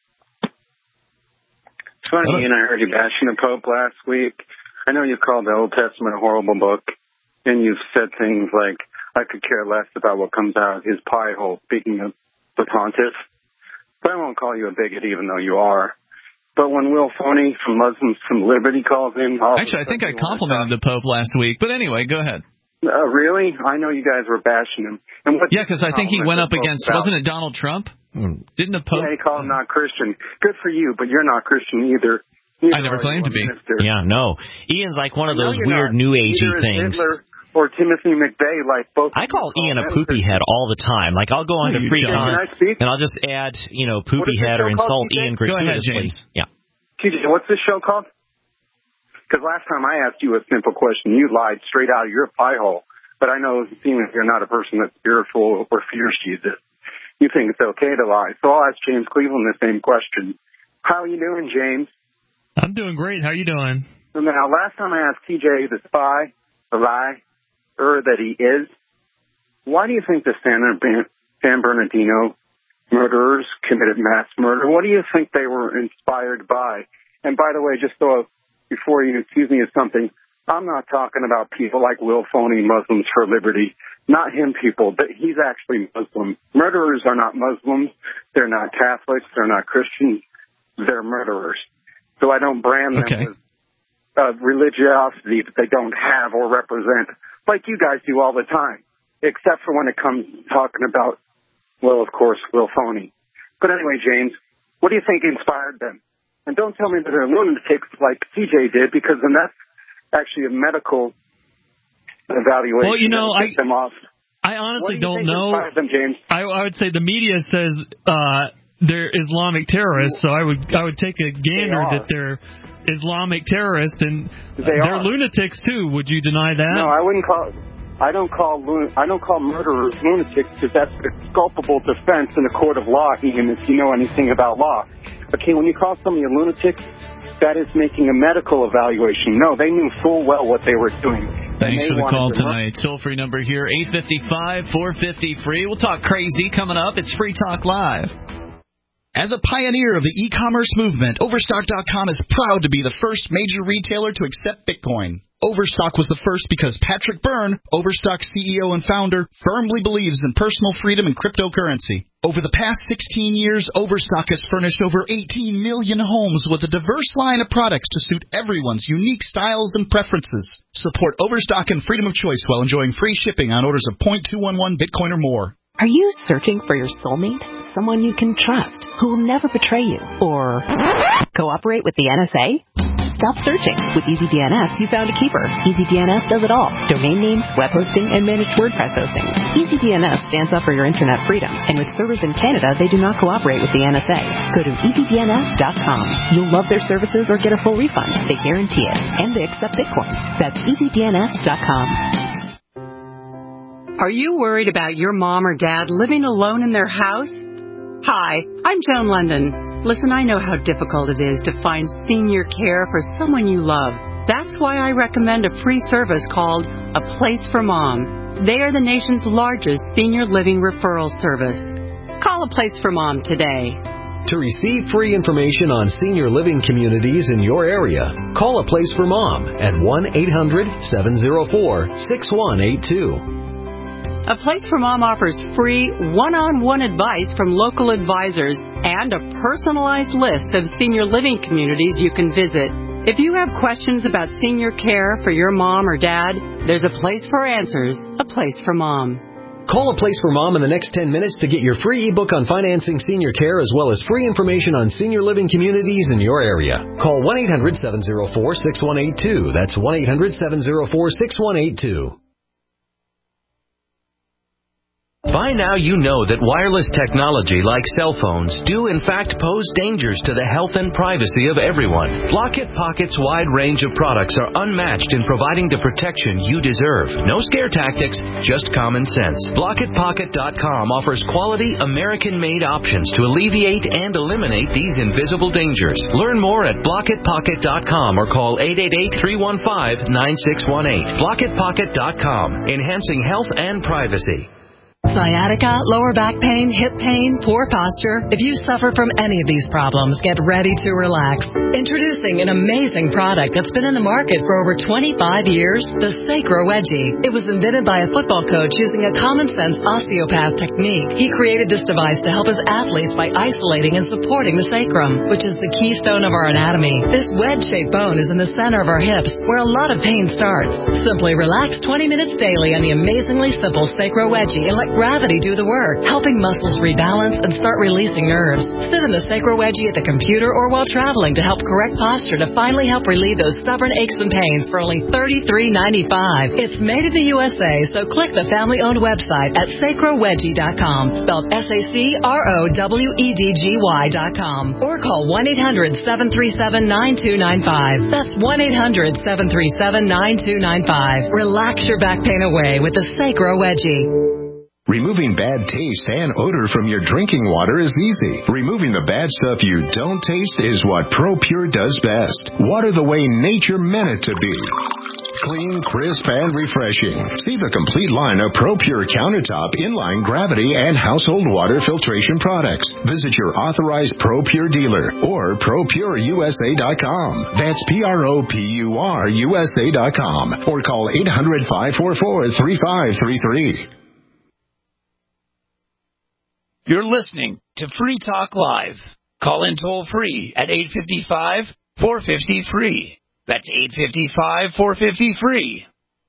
It's funny, Hello. and I heard you bashing the Pope last week. I know you called the Old Testament a horrible book, and you've said things like, I could care less about what comes out of his pie hole, speaking of the pontiff. But I won't call you a bigot, even though you are. But when Will Phoney from Muslims from Liberty calls in... Actually, I think I complimented the Pope last week. But anyway, go ahead. Uh, really? I know you guys were bashing him. And what yeah, because I think he went up against... About? Wasn't it Donald Trump? Didn't the Pope... Yeah, he called him not Christian. Good for you, but you're not Christian either. Neither I never claimed to be. Minister. Yeah, no. Ian's like one of those weird New Agey things. Hitler or Timothy McVeigh, like both. I call Ian a poopy head all the time. Like, I'll go on to Free Con, and I'll just add, you know, poopy head or insult Ian gratuitously. Yeah. T J, what's this show called? Because last time I asked you a simple question, you lied straight out of your pie hole. But I know, seeing as you're not a person that's spiritual or fears Jesus, you think it's okay to lie. So I'll ask James Cleveland the same question. How are you doing, James? I'm doing great. How are you doing? Now, last time I asked T J the spy, the lie, or that he is, why do you think the San, San Bernardino murderers committed mass murder? What do you think they were inspired by? And by the way, just so before you accuse me of something, I'm not talking about people like Will Phoney, Muslims for Liberty. Not him people, but he's actually Muslim. Murderers are not Muslims. They're not Catholics. They're not Christians. They're murderers. So I don't brand them okay. with uh, religiosity that they don't have or represent, like you guys do all the time, except for when it comes to talking about, well, of course, Will Phoney. But anyway, James, what do you think inspired them? And don't tell me that they're lunatics like T J did, because then that's actually a medical evaluation. Well, you know, I, them off. I honestly do don't know. Them, James? I, I would say the media says uh, they're Islamic terrorists, so I would I would take a gander that they're Islamic terrorists, and they they're are. lunatics too. Would you deny that? No, I wouldn't call. I don't call I don't call murderers lunatics, because that's a culpable defense in a court of law, even if you know anything about law. Okay, when you call somebody a lunatic, that is making a medical evaluation. No, they knew full well what they were doing. Thanks for the call tonight. Toll-free number here, eight five five, four five zero, free. We'll talk crazy coming up. It's Free Talk Live. As a pioneer of the e-commerce movement, Overstock dot com is proud to be the first major retailer to accept Bitcoin. Overstock was the first because Patrick Byrne, Overstock C E O and founder, firmly believes in personal freedom and cryptocurrency. Over the past sixteen years, Overstock has furnished over eighteen million homes with a diverse line of products to suit everyone's unique styles and preferences. Support Overstock and freedom of choice while enjoying free shipping on orders of zero point two one one Bitcoin or more. Are you searching for your soulmate? Someone you can trust, who will never betray you, or cooperate with the N S A? Stop searching. With EasyDNS, you found a keeper. EasyDNS does it all. Domain names, web hosting, and managed WordPress hosting. EasyDNS stands up for your internet freedom, and with servers in Canada, they do not cooperate with the N S A. Go to Easy D N S dot com. You'll love their services or get a full refund. They guarantee it, and they accept Bitcoin. That's Easy D N S dot com. Are you worried about your mom or dad living alone in their house? Hi, I'm Joan London. Listen, I know how difficult it is to find senior care for someone you love. That's why I recommend a free service called A Place for Mom. They are the nation's largest senior living referral service. Call A Place for Mom today. To receive free information on senior living communities in your area, call A Place for Mom at one eight hundred, seven oh four, six one eight two. A Place for Mom offers free one-on-one advice from local advisors and a personalized list of senior living communities you can visit. If you have questions about senior care for your mom or dad, there's a place for answers, A Place for Mom. Call A Place for Mom in the next ten minutes to get your free ebook on financing senior care, as well as free information on senior living communities in your area. Call one eight hundred, seven oh four, six one eight two. That's one eight hundred, seven oh four, six one eight two. By now you know that wireless technology like cell phones do in fact pose dangers to the health and privacy of everyone. Blockit Pocket's wide range of products are unmatched in providing the protection you deserve. No scare tactics, just common sense. Blockit Pocket dot com offers quality American-made options to alleviate and eliminate these invisible dangers. Learn more at Blockit Pocket dot com or call eight eight eight, three one five, nine six one eight. Blockit Pocket dot com, enhancing health and privacy. Sciatica, lower back pain, hip pain, poor posture. If you suffer from any of these problems, get ready to relax. Introducing an amazing product that's been in the market for over twenty-five years, the Sacro Wedgie. It was invented by a football coach using a common-sense osteopath technique. He created this device to help his athletes by isolating and supporting the sacrum, which is the keystone of our anatomy. This wedge-shaped bone is in the center of our hips, where a lot of pain starts. Simply relax twenty minutes daily on the amazingly simple Sacro Wedgie and let gravity do the work, helping muscles rebalance and start releasing nerves. Sit in the Sacro Wedgie at the computer or while traveling to help correct posture to finally help relieve those stubborn aches and pains for only thirty-three ninety-five. It's made in the U S A, so click the family-owned website at sacro wedgie dot com, spelled S A C R O W E D G Y dot com, or call one eight hundred, seven three seven, nine two nine five. That's one eight hundred, seven three seven, nine two nine five. Relax your back pain away with the Sacro Wedgie. Removing bad taste and odor from your drinking water is easy. Removing the bad stuff you don't taste is what ProPure does best. Water the way nature meant it to be. Clean, crisp, and refreshing. See the complete line of ProPure countertop, inline, gravity, and household water filtration products. Visit your authorized ProPure dealer or pro pure U S A dot com. That's P R O P U R U S A dot com. Or call eight hundred, five four four, three five three three. You're listening to Free Talk Live. Call in toll free at eight five five, four five zero, free. That's eight five five, four five zero, free.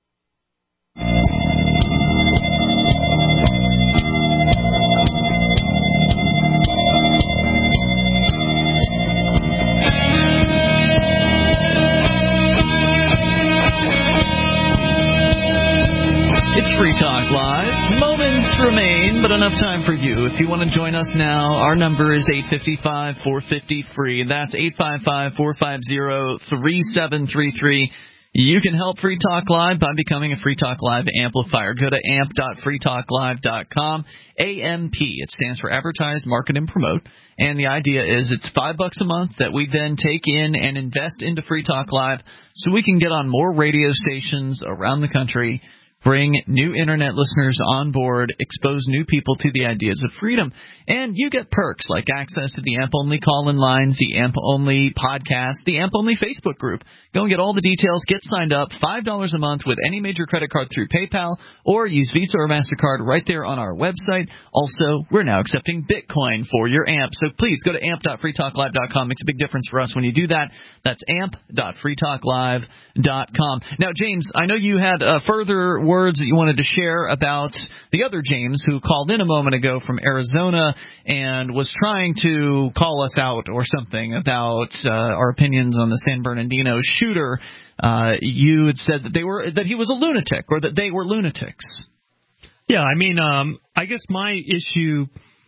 It's Free Talk Live. Moments remain, but enough time for you. If you want to join us now, our number is eight five five, four five zero, free. That's eight five five, four five zero, three seven three three. You can help Free Talk Live by becoming a Free Talk Live amplifier. Go to amp dot free talk live dot com. A M P. It stands for Advertise, Market, and Promote. And the idea is it's five bucks a month that we then take in and invest into Free Talk Live so we can get on more radio stations around the country, bring new internet listeners on board, expose new people to the ideas of freedom. And you get perks like access to the A M P-only call-in lines, the A M P-only podcast, the A M P-only Facebook group. Go and get all the details. Get signed up. five dollars a month with any major credit card through PayPal, or use Visa or MasterCard right there on our website. Also, we're now accepting Bitcoin for your A M P. So please go to amp dot free talk live dot com. Makes a big difference for us when you do that. That's amp dot free talk live dot com. Now, James, I know you had uh, further words that you wanted to share about the other James who called in a moment ago from Arizona and was trying to call us out or something about uh, our opinions on the San Bernardino shooter. Uh, you had said that they were that he was a lunatic or that they were lunatics. Yeah, I mean, um, I guess my issue,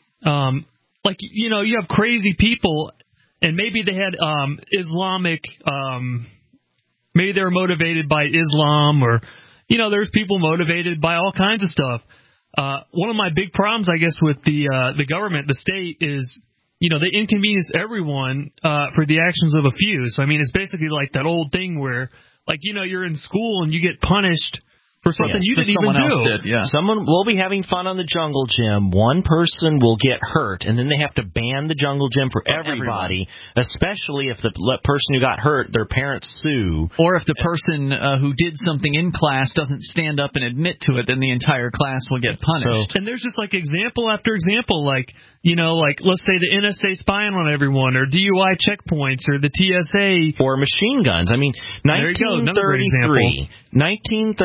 um, like, you know, you have crazy people, and maybe they had um, Islamic, um, maybe they were motivated by Islam, or, you know, there's people motivated by all kinds of stuff. Uh, one of my big problems, I guess, with the uh, the government, the state, is, you know, they inconvenience everyone uh, for the actions of a few. So, I mean, it's basically like that old thing where, like, you know, you're in school and you get punished for something yes, you didn't even do. Did, yeah. Someone will be having fun on the jungle gym. One person will get hurt, and then they have to ban the jungle gym for everybody, Everyone. especially if the person who got hurt, their parents sue. Or if the person uh, who did something in class doesn't stand up and admit to it, then the entire class will get punished. So, and there's just like example after example, like, you know, like, let's say the N S A spying on everyone, or D U I checkpoints, or the T S A. Or machine guns. I mean, nineteen thirty-three, nineteen thirty-three,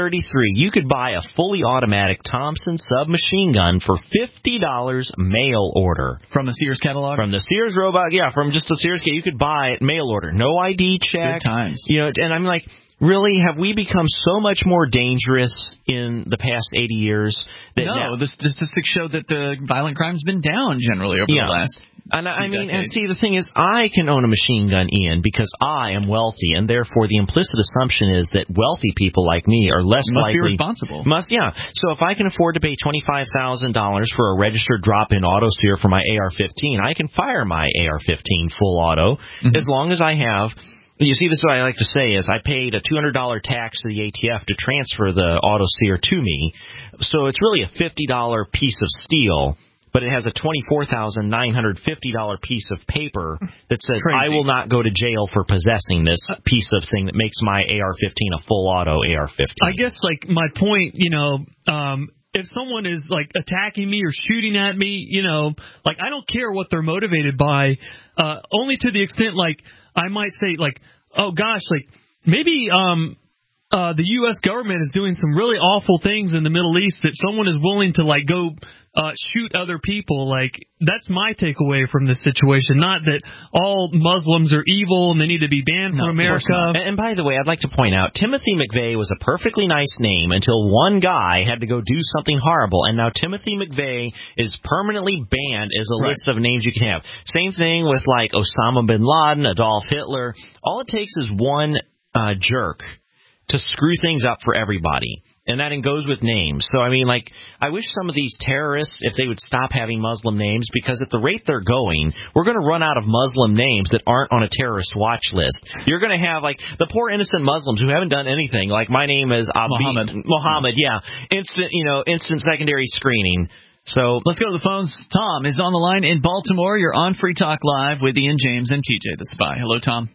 free. You could buy a fully automatic Thompson submachine gun for fifty dollars mail order. From the Sears catalog? From the Sears robot, yeah, from just a Sears, you could buy it mail order. No I D check. Good times. You know, and I'm like, really, have we become so much more dangerous in the past eighty years? That no, now, the statistics show that the violent crime's been down generally over yeah. the last And I mean, decades. and see, the thing is, I can own a machine gun, Ian, because I am wealthy, and therefore the implicit assumption is that wealthy people like me are less must likely. be responsible. Must, yeah. So if I can afford to pay twenty-five thousand dollars for a registered drop-in auto sear for my A R fifteen, I can fire my A R fifteen full auto mm-hmm. as long as I have. You see, this is what I like to say is I paid a two hundred dollars tax to the A T F to transfer the auto sear to me, so it's really a fifty dollars piece of steel. But it has a twenty-four thousand nine hundred fifty dollars piece of paper that says, Crazy. I will not go to jail for possessing this piece of thing that makes my A R fifteen a full auto A R fifteen. I guess, like, my point, you know, um, if someone is, like, attacking me or shooting at me, you know, like, I don't care what they're motivated by, uh, only to the extent, like, I might say, like, oh, gosh, like, maybe um, uh, the U S government is doing some really awful things in the Middle East that someone is willing to, like, go Uh, shoot other people. Like, that's my takeaway from this situation. Not that all Muslims are evil and they need to be banned no, from America. And, and by the way, I'd like to point out, Timothy McVeigh was a perfectly nice name until one guy had to go do something horrible, and now Timothy McVeigh is permanently banned as a right. list of names you can have. Same thing with, like, Osama bin Laden, Adolf Hitler. All it takes is one uh, jerk to screw things up for everybody. And that goes with names. So, I mean, like, I wish some of these terrorists, if they would stop having Muslim names, because at the rate they're going, we're going to run out of Muslim names that aren't on a terrorist watch list. You're going to have, like, the poor innocent Muslims who haven't done anything. Like, my name is Abi, Muhammad. Muhammad, yeah. Instant, you know, instant secondary screening. So let's go to the phones. Tom is on the line in Baltimore. You're on Free Talk Live with Ian James and T J the Spy. Hello, Tom.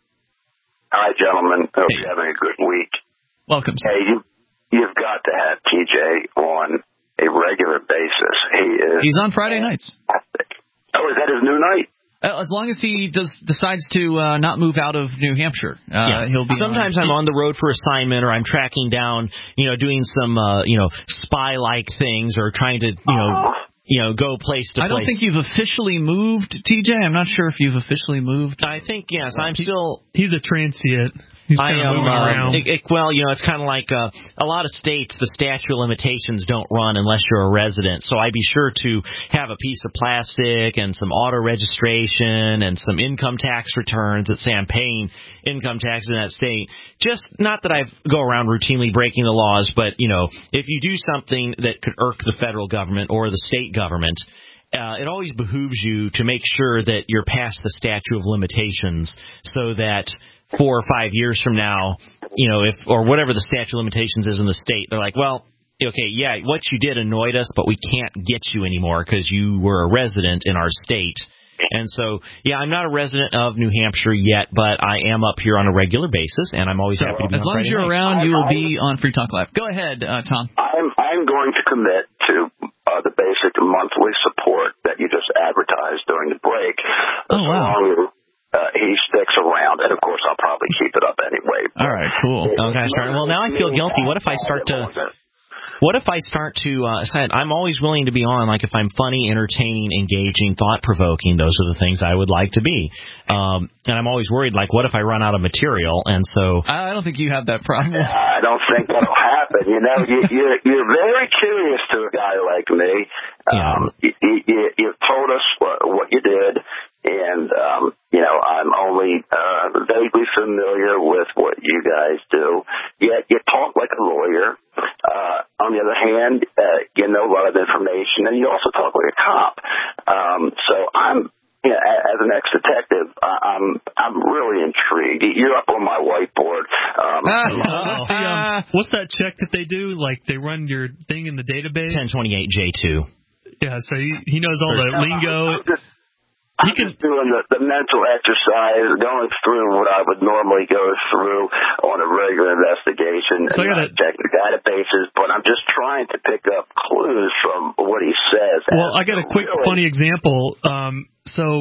Hi, gentlemen. Hope hey. you're having a good week. Welcome. Hey, you. You've got to have T J on a regular basis. He is. He's on Friday nights. Fantastic. Oh, is that his new night? Uh, as long as he does decides to uh, not move out of New Hampshire, uh, yeah. he'll be. Sometimes on. I'm on the road for assignment, or I'm tracking down, you know, doing some, uh, you know, spy-like things, or trying to, you know. Oh. You know, go place to place. I don't think you've officially moved, T J. I'm not sure if you've officially moved. I think, yes. I'm still... He's a transient. He's I kind of am, moving uh, around. It, it, well, you know, it's kind of like uh, a lot of states, the statute of limitations don't run unless you're a resident. So I'd be sure to have a piece of plastic and some auto registration and some income tax returns that say I'm paying income taxes in that state. Just not that I go around routinely breaking the laws, but, you know, if you do something that could irk the federal government or the state government, Uh, it always behooves you to make sure that you're past the statute of limitations so that four or five years from now, you know, if or whatever the statute of limitations is in the state, they're like, well, okay, yeah, what you did annoyed us, but we can't get you anymore because you were a resident in our state. And so, yeah, I'm not a resident of New Hampshire yet, but I am up here on a regular basis, and I'm always so, happy to be as on long Friday as you're night. around, you will I'm, be on Free Talk Live. Go ahead, uh, Tom. I'm I'm going to commit to uh, the basic monthly support that you just advertised during the break. Oh, as wow. long as uh, he sticks around, and of course I'll probably keep it up anyway. All right, cool. Oh, gosh, darn. Well, now I feel guilty. What if I start to... What if I start to, uh, said, I'm always willing to be on, like if I'm funny, entertaining, engaging, thought-provoking, those are the things I would like to be. Um, and I'm always worried, like, what if I run out of material? And so... I don't think you have that problem. I don't think that'll happen. You know, you, you're, you're very curious to a guy like me. Um, you, you, you've told us what, what you did. And, um, you know, I'm only uh, vaguely familiar with what you guys do. Yet you talk like a lawyer. Uh, on the other hand, uh, you know a lot of information, and you also talk like a cop. Um, so I'm, you know, as an ex-detective, I'm I'm really intrigued. You're up on my whiteboard. Um, what's, the, um, what's that check that they do? Like they run your thing in the database? ten twenty-eight J two. Yeah, so he, he knows all the lingo. I'm just, I'm just doing the, the mental exercise, going through what I would normally go through on a regular investigation, so and I gotta, check the databases, but I'm just trying to pick up clues from what he says. Well, I got a quick, really, funny example. Um, so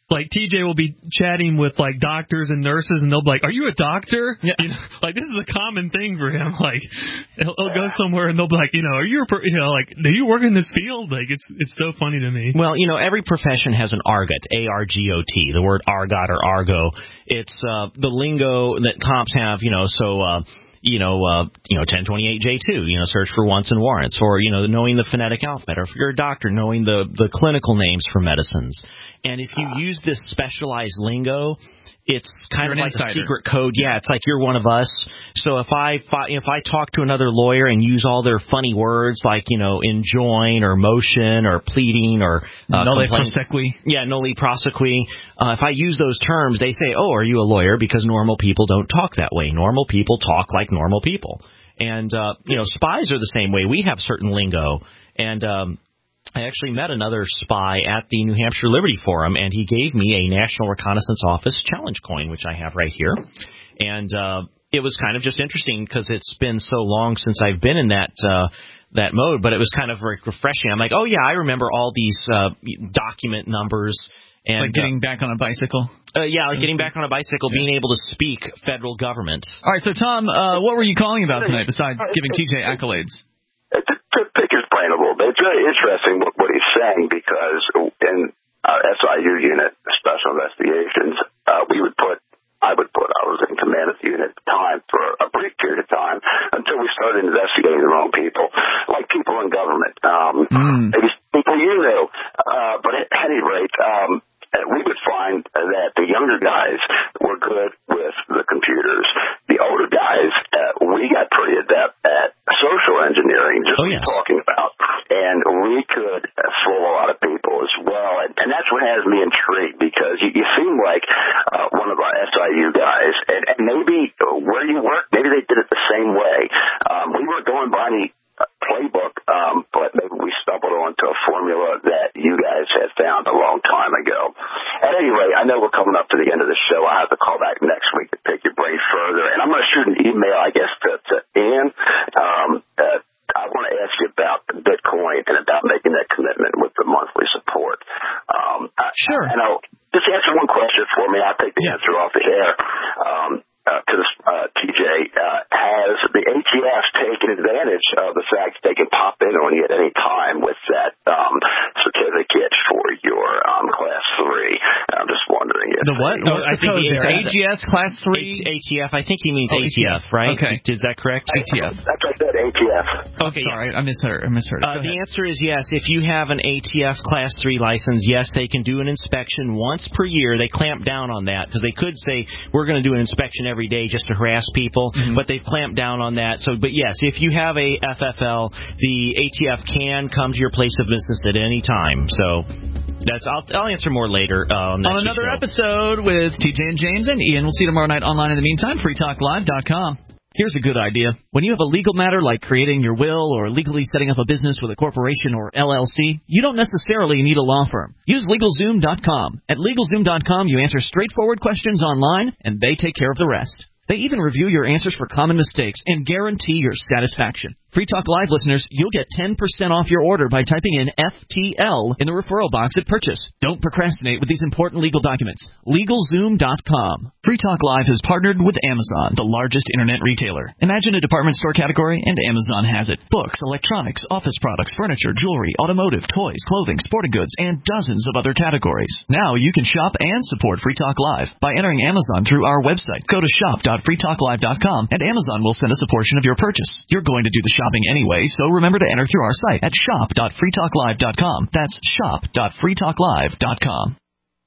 like T J will be chatting with like doctors and nurses, and they'll be like, "Are you a doctor?" Yeah. You know, like this is a common thing for him. Like he'll, he'll go somewhere and they'll be like, "You know, are you a per-, you know like do you work in this field?" Like it's it's so funny to me. Well, you know, every profession has an argot, A R G O T. The word argot or argo. It's uh, the lingo that cops have. You know, so. Uh, You know, uh, you know, ten twenty-eight J two, you know, search for wants and warrants, or, you know, knowing the phonetic alphabet, or if you're a doctor, knowing the, the clinical names for medicines. And if you use this specialized lingo, it's kind You're of an like insider. a secret code. Yeah, it's like you're one of us. So if I if I talk to another lawyer and use all their funny words like, you know, enjoin or motion or pleading or uh, Noli complaint- prosequi. Yeah, noli prosequi. Uh, if I use those terms, they say, "Oh, are you a lawyer?" Because normal people don't talk that way. Normal people talk like normal people. And uh, you know, spies are the same way. We have certain lingo. And um, I actually met another spy at the New Hampshire Liberty Forum, and he gave me a National Reconnaissance Office challenge coin, which I have right here. And uh, it was kind of just interesting because it's been so long since I've been in that uh, that mode, but it was kind of very refreshing. I'm like, oh, yeah, I remember all these uh, document numbers. And, like getting uh, back on a bicycle? Uh, yeah, like getting back on a bicycle, yeah. Being able to speak federal government. All right, so, Tom, uh, what were you calling about tonight besides giving T J accolades? To, to pick his brain a little bit, it's very interesting what, what he's saying because in our S I U unit, Special Investigations, uh, we would put, I would put, I was in command of the unit at the time for a brief period of time until we started investigating the wrong people, like people in government, um, mm. maybe people you knew. Uh, but at any rate, um, we would find that the younger guys were good with the computers. The older guys, uh, we got pretty adept at social engineering, just oh, yes. talking about. And we could fool a lot of people as well. And, and that's what has me intrigued because you, you seem like uh, one of our S I U guys. And, and maybe where you work, maybe they did it the same way. Um, we weren't going by any playbook, um, but maybe we stumbled onto a formula that you guys had found a long time ago. At any rate, I know we're coming up to the end of the show. I have to call back next week to pick your brain further. And I'm going to shoot an email, I guess, to, to Ian. Um, uh, I want to ask you about Bitcoin and about making that commitment with the monthly support. Um, sure. I, I know. Just answer one question for me. I'll take the yeah. answer off the air. Um, Uh, to the uh, T J, uh, has the A T F taken advantage of the fact that they can pop in on you at any time with that um, certificate for your um, Class three? I'm just wondering if the what? No, I think it's A G S Class three. A T F. I think he means oh, A T F, right? Okay, is that correct? A T F. That's what I said. A T F. Okay, sorry, yeah. I misheard. I misheard. Uh, the answer is yes. If you have an A T F Class three license, yes, they can do an inspection once per year. They clamp down on that because they could say we're going to do an inspection every day just to harass people, mm-hmm. but they've clamped down on that. So, but yes, if you have a F F L, the A T F can come to your place of business at any time. So that's I'll, I'll answer more later uh, on, on another show. Episode with T J and James and Ian. We'll see you tomorrow night online. In the meantime, free talk live dot com. Here's a good idea. When you have a legal matter like creating your will or legally setting up a business with a corporation or L L C, you don't necessarily need a law firm. Use LegalZoom dot com. At LegalZoom dot com, you answer straightforward questions online, and they take care of the rest. They even review your answers for common mistakes and guarantee your satisfaction. Free Talk Live listeners, you'll get ten percent off your order by typing in F T L in the referral box at purchase. Don't procrastinate with these important legal documents. LegalZoom dot com. Free Talk Live has partnered with Amazon, the largest internet retailer. Imagine a department store category, and Amazon has it. Books, electronics, office products, furniture, jewelry, automotive, toys, clothing, sporting goods, and dozens of other categories. Now you can shop and support Free Talk Live by entering Amazon through our website. Go to shop dot free talk live dot com, and Amazon will send us a portion of your purchase. You're going to do the shopping anyway, so remember to enter through our site at shop dot free talk live dot com. That's shop dot free talk live dot com.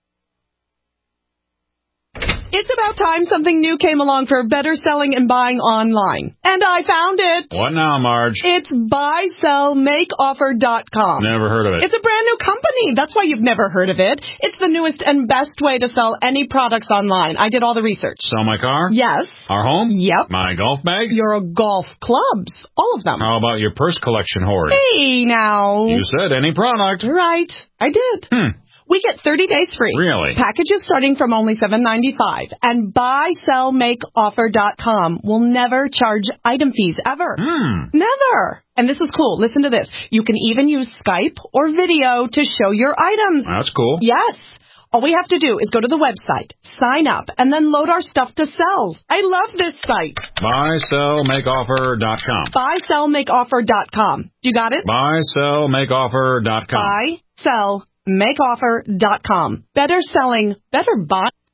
It's about time something new came along for better selling and buying online. And I found it. What now, Marge? It's buy sell make offer dot com. Never heard of it. It's a brand new company. That's why you've never heard of it. It's the newest and best way to sell any products online. I did all the research. Sell my car? Yes. Our home? Yep. My golf bag? Your golf clubs. All of them. How about your purse collection hoard? Hey, now. You said any product. Right. I did. Hmm. We get thirty days free. Really? Packages starting from only seven ninety-five. And buy sell make offer dot com will never charge item fees ever. Hmm. Never. And this is cool. Listen to this. You can even use Skype or video to show your items. That's cool. Yes. All we have to do is go to the website, sign up, and then load our stuff to sell. I love this site. Buy, sell, make offer dot com. Buy, sell, make offer dot com. You got it? Buy, sell, make offer dot com. Buy, sell, make offer dot com. Better selling, better buy.